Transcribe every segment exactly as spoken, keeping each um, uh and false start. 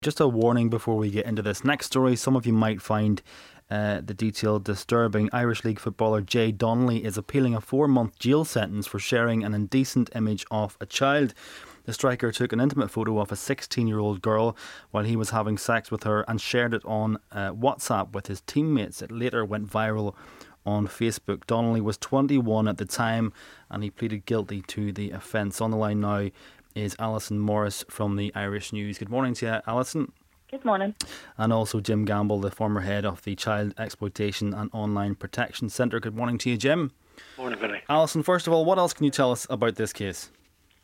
Just a warning before we get into this next story. Some of you might find uh, the detail disturbing. Irish League footballer Jay Donnelly is appealing a four-month jail sentence for sharing an indecent image of a child. The striker took an intimate photo of a sixteen-year-old girl while he was having sex with her and shared it on uh, WhatsApp with his teammates. It later went viral on Facebook. Donnelly was twenty-one at the time and he pleaded guilty to the offence. On the line now is Alison Morris from the Irish News. Good morning to you, Alison. Good morning. And also Jim Gamble, the former head of the Child Exploitation and Online Protection Centre. Good morning to you, Jim. Morning, Vinny. Alison, first of all, what else can you tell us about this case?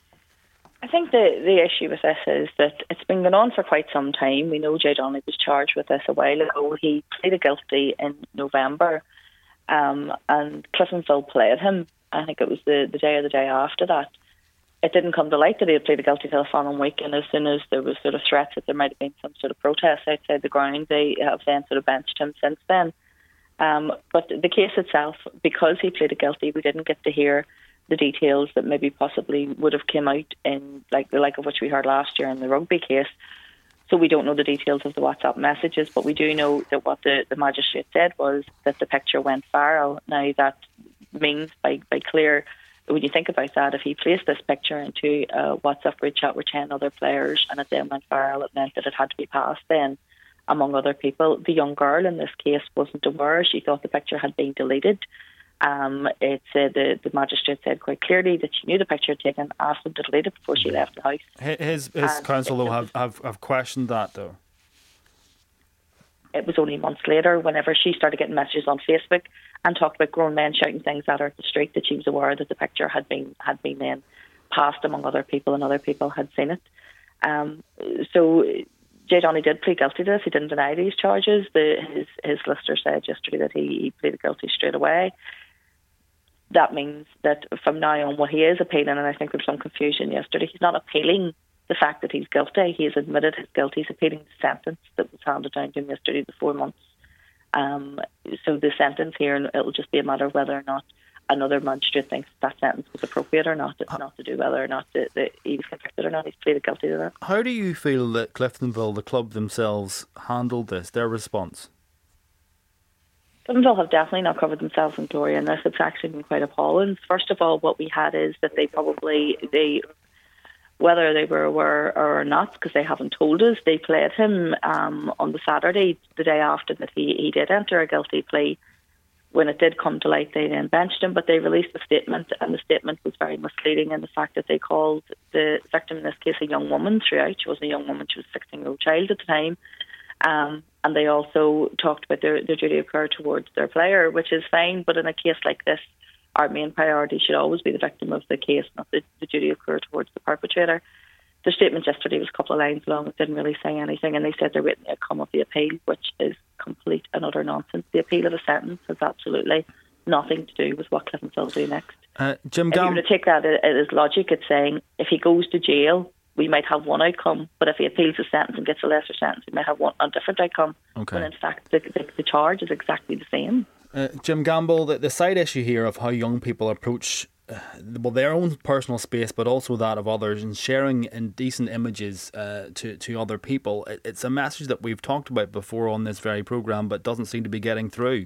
I think the, the issue with this is that it's been going on for quite some time. We know Jay Donnelly was charged with this a while ago. He pleaded guilty in November um, and Cliftonville played him. I think it was the, the day or the day after that. It didn't come to light that he had pleaded guilty till the following week, and as soon as there was sort of threats that there might have been some sort of protest outside the ground, they have then sort of benched him since then. Um, but the case itself, because he pleaded guilty, we didn't get to hear the details that maybe possibly would have come out in like the like of which we heard last year in the rugby case. So we don't know the details of the WhatsApp messages, but we do know that what the, the magistrate said was that the picture went viral. Now that means by, by clear, when you think about that, if he placed this picture into a WhatsApp group chat with ten other players and it then went viral, it meant that it had to be passed then among other people. The young girl in this case wasn't aware. She thought the picture had been deleted. Um, it said the, the magistrate said quite clearly that she knew the picture had taken, asked him to delete it before she left the house. His, his counsel, though, have, have, have questioned that, though. It was only months later, whenever she started getting messages on Facebook and talked about grown men shouting things at her at the street, that she was aware that the picture had been had been then passed among other people and other people had seen it. Um, so Jay Donnelly did plead guilty to this. He didn't deny these charges. The, his, his solicitor said yesterday that he, he pleaded guilty straight away. That means that from now on what he is appealing, and I think there was some confusion yesterday, he's not appealing the fact that he's guilty. He has admitted his guilt. He's appealing the sentence that was handed down to him yesterday, the four months. Um, so the sentence here, it'll just be a matter of whether or not another magistrate thinks that sentence was appropriate or not. It's not to do whether or not the, the, he was convicted or not. He's pleaded guilty to that. How do you feel that Cliftonville, the club themselves, handled this, their response? Cliftonville have definitely not covered themselves in glory in this. It's actually been quite appalling. First of all, what we had is that they probably, they whether they were aware or not, because they haven't told us, they played him um, on the Saturday, the day after that he, he did enter a guilty plea. When it did come to light, they then benched him, but they released a statement, and the statement was very misleading in the fact that they called the victim, in this case, a young woman throughout. She wasn't a young woman, she was a sixteen-year-old child at the time. Um, and they also talked about their, their duty of care towards their player, which is fine, but in a case like this, our main priority should always be the victim of the case, not the, the duty of care towards the perpetrator. The statement yesterday was a couple of lines long. It didn't really say anything, and they said they're waiting the outcome of the appeal, which is complete and utter nonsense. The appeal of a sentence has absolutely nothing to do with what Cliftonville do next. Uh, Jim If Gam- you were to take that as logic, it's saying if he goes to jail, we might have one outcome, but if he appeals the sentence and gets a lesser sentence, we might have one a different outcome. Okay. When in fact the, the, the charge is exactly the same. Uh, Jim Gamble, the, the side issue here of how young people approach uh, well their own personal space, but also that of others, and sharing indecent images uh, to to other people, it, it's a message that we've talked about before on this very programme, but doesn't seem to be getting through.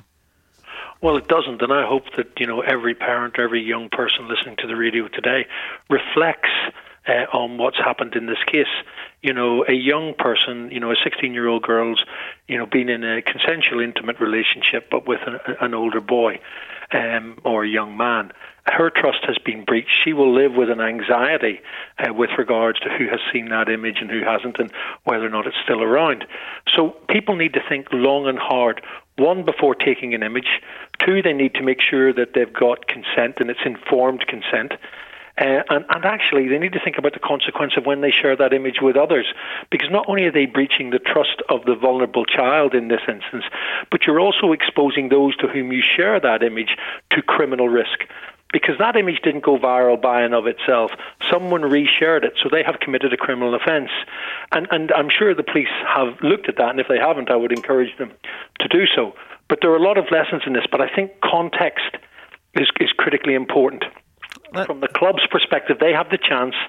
Well, it doesn't, and I hope that you know every parent, every young person listening to the radio today reflects Uh, on what's happened in this case. You know, a young person, you know, a sixteen-year-old girl's, you know, being in a consensual, intimate relationship, but with an, an older boy um, or a young man. Her trust has been breached. She will live with an anxiety uh, with regards to who has seen that image and who hasn't, and whether or not it's still around. So people need to think long and hard. One, before taking an image. Two, they need to make sure that they've got consent, and it's informed consent. Uh, and, and actually, they need to think about the consequence of when they share that image with others, because not only are they breaching the trust of the vulnerable child in this instance, but you're also exposing those to whom you share that image to criminal risk. Because that image didn't go viral by and of itself. Someone reshared it, so they have committed a criminal offence. And, and I'm sure the police have looked at that, and if they haven't, I would encourage them to do so. But there are a lot of lessons in this, but I think context is, is critically important. From the club's perspective, they have the chance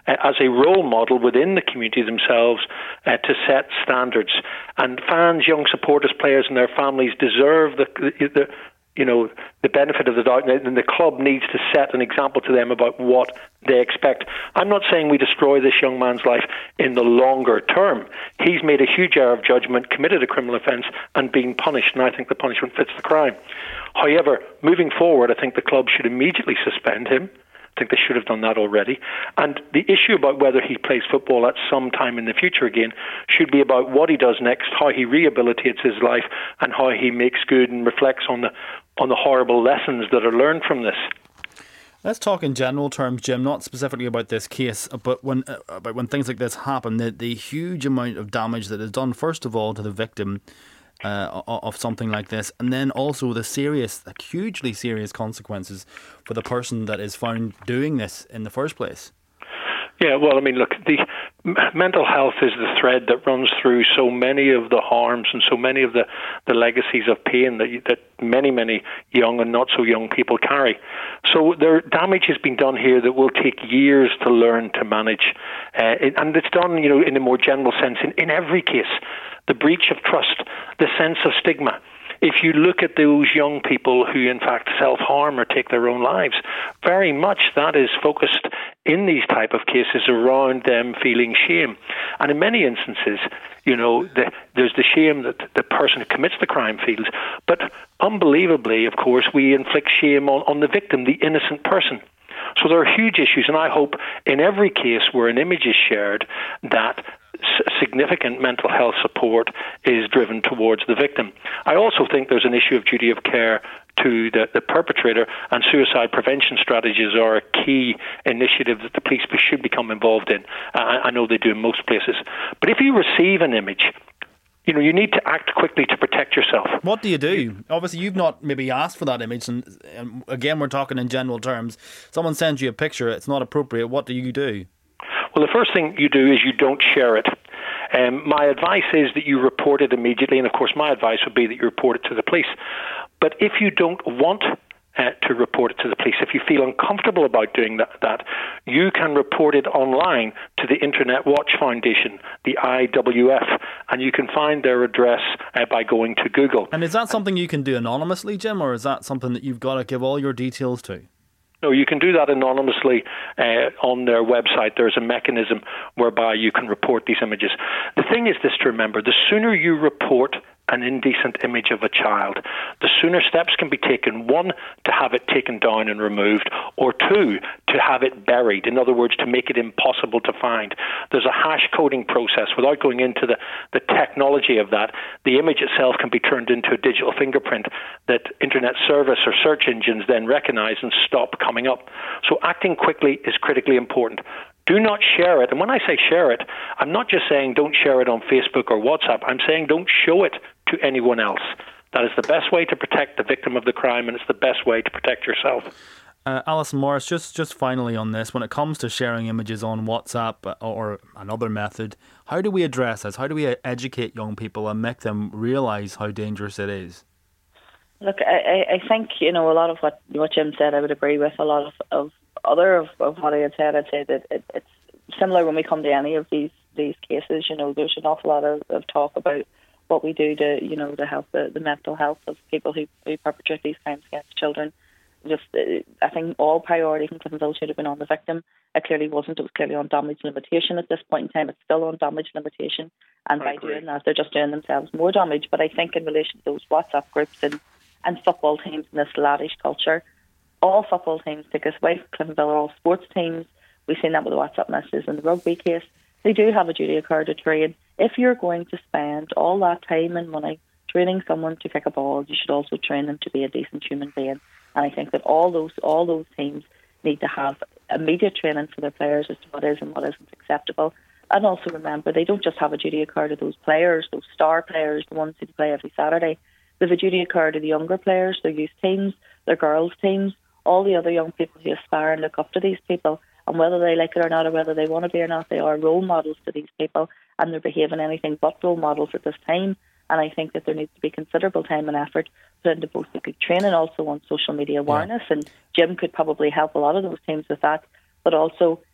uh, as a role model within the community themselves uh, to set standards. And fans, young supporters, players and their families deserve the, the, the you know, the benefit of the doubt, and the club needs to set an example to them about what they expect. I'm not saying we destroy this young man's life in the longer term. He's made a huge error of judgment, committed a criminal offence and been punished, and I think the punishment fits the crime. However, moving forward, I think the club should immediately suspend him. I think they should have done that already. And the issue about whether he plays football at some time in the future again should be about what he does next, how he rehabilitates his life, and how he makes good and reflects on the on the horrible lessons that are learned from this. Let's talk in general terms, Jim, not specifically about this case, but when uh, about when things like this happen, the, the huge amount of damage that is done, first of all, to the victim uh, of something like this, and then also the serious, like, hugely serious consequences for the person that is found doing this in the first place. Yeah, well, I mean, look, the m- mental health is the thread that runs through so many of the harms and so many of the, the legacies of pain that, that many, many young and not so young people carry. So there damage has been done here that will take years to learn to manage. Uh, it, and it's done, you know, in a more general sense in, in every case. The breach of trust, the sense of stigma. If you look at those young people who in fact self-harm or take their own lives, very much that is focused in these type of cases around them feeling shame. And in many instances, you know, the, there's the shame that the person who commits the crime feels. But unbelievably, of course, we inflict shame on, on the victim, the innocent person. So there are huge issues, and I hope in every case where an image is shared that significant mental health support is driven towards the victim. I also think there's an issue of duty of care to the, the perpetrator, and suicide prevention strategies are a key initiative that the police should become involved in. I, I know they do in most places. But if you receive an image, you know, you need to act quickly to protect yourself. What do you do? Obviously, you've not maybe asked for that image, and, and again, we're talking in general terms. Someone sends you a picture, it's not appropriate. What do you do? Well, the first thing you do is you don't share it. Um, my advice is that you report it immediately, and of course my advice would be that you report it to the police. But if you don't want uh, to report it to the police, if you feel uncomfortable about doing that, that, you can report it online to the Internet Watch Foundation, the I W F, and you can find their address uh, by going to Google. And is that something you can do anonymously, Jim, or is that something that you've got to give all your details to? No, you can do that anonymously uh, on their website. There's a mechanism whereby you can report these images. The thing is this to remember: the sooner you report an indecent image of a child, the sooner steps can be taken, one, to have it taken down and removed, or two, to have it buried. In other words, to make it impossible to find. There's a hash coding process. Without going into the, the technology of that, the image itself can be turned into a digital fingerprint that internet service or search engines then recognize and stop coming up. So acting quickly is critically important. Do not share it. And when I say share it, I'm not just saying don't share it on Facebook or WhatsApp. I'm saying don't show it to anyone else. That is the best way to protect the victim of the crime, and it's the best way to protect yourself. Uh, Alison Morris, just, just finally on this, when it comes to sharing images on WhatsApp or another method, how do we address this? How do we educate young people and make them realise how dangerous it is? Look, I, I think, you know, a lot of what, what Jim said I would agree with. A lot of, of other of, of what I had said, I'd say that it, it's similar when we come to any of these, these cases. You know, there's an awful lot of, of talk about what we do to, you know, to help the, the mental health of people who, who perpetrate these crimes against children. Just, uh, I think all priority from Cliftonville should have been on the victim. It clearly wasn't. It was clearly on damage limitation at this point in time. It's still on damage limitation. And I by agree. doing that, they're just doing themselves more damage. But I think in relation to those WhatsApp groups and, and football teams in this laddish culture, all football teams, take us away from Cliftonville, are all sports teams. We've seen that with the WhatsApp messages in the rugby case. They do have a duty of care to train. If you're going to spend all that time and money training someone to kick a ball, you should also train them to be a decent human being. And I think that all those all those teams need to have immediate training for their players as to what is and what isn't acceptable. And also remember, they don't just have a duty of care to those players, those star players, the ones who play every Saturday. They have a duty of care to the younger players, their youth teams, their girls' teams, all the other young people who aspire and look up to these people. And whether they like it or not, or whether they want to be or not, they are role models to these people, and they're behaving anything but role models at this time. And I think that there needs to be considerable time and effort put into both the good training, also on social media awareness. Yeah. And Jim could probably help a lot of those teams with that, but also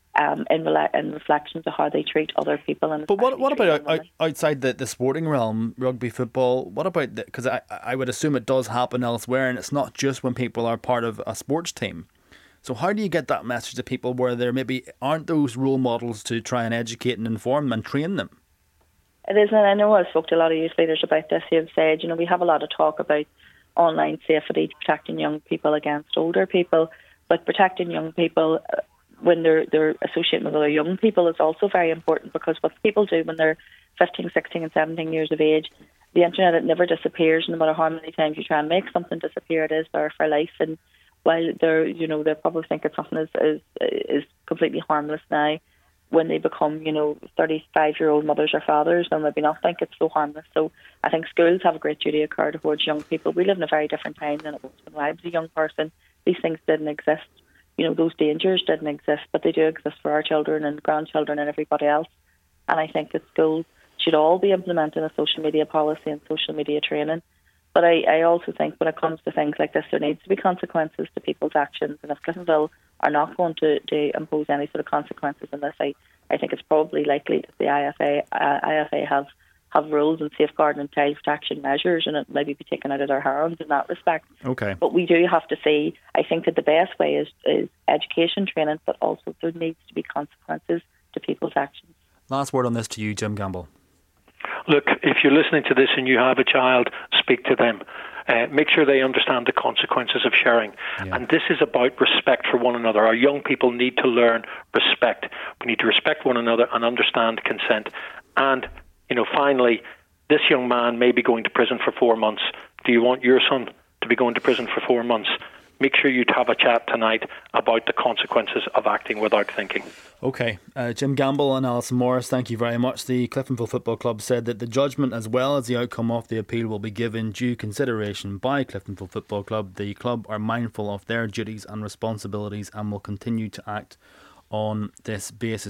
um, in, rela- in reflection to how they treat other people. And but what what about out, outside the, the sporting realm, rugby, football? What about that? Because I, I would assume it does happen elsewhere, and it's not just when people are part of a sports team. So how do you get that message to people where there maybe aren't those role models to try and educate and inform and train them? It is, and I know I've spoke to a lot of youth leaders about this who have said, you know, we have a lot of talk about online safety, protecting young people against older people, but protecting young people when they're they're associating with other young people is also very important, because what people do when they're fifteen, sixteen and seventeen years of age, the internet, it never disappears. No matter how many times you try and make something disappear, it is there for life. And while they're, you know, they probably think it's something is, is is completely harmless now, when they become, you know, thirty-five-year-old mothers or fathers, they'll maybe not think it's so harmless. So I think schools have a great duty of care towards young people. We live in a very different time than it was when I was a young person. These things didn't exist. You know, those dangers didn't exist, but they do exist for our children and grandchildren and everybody else. And I think that schools should all be implementing a social media policy and social media training. But I, I also think when it comes to things like this, there needs to be consequences to people's actions. And if Cliftonville are not going to, to impose any sort of consequences in this, I, I think it's probably likely that the I F A uh, I F A have, have rules and safeguarding and child protection measures, and it maybe be taken out of their hands in that respect. Okay. But we do have to see, I think that the best way is, is education training, but also there needs to be consequences to people's actions. Last word on this to you, Jim Gamble. Look, if you're listening to this and you have a child, speak to them. Uh, make sure they understand the consequences of sharing. Yeah. And this is about respect for one another. Our young people need to learn respect. We need to respect one another and understand consent. And, you know, finally, this young man may be going to prison for four months. Do you want your son to be going to prison for four months? Make sure you have a chat tonight about the consequences of acting without thinking. OK. Uh, Jim Gamble and Alison Morris, thank you very much. The Cliftonville Football Club said that the judgment as well as the outcome of the appeal will be given due consideration by Cliftonville Football Club. The club are mindful of their duties and responsibilities and will continue to act on this basis.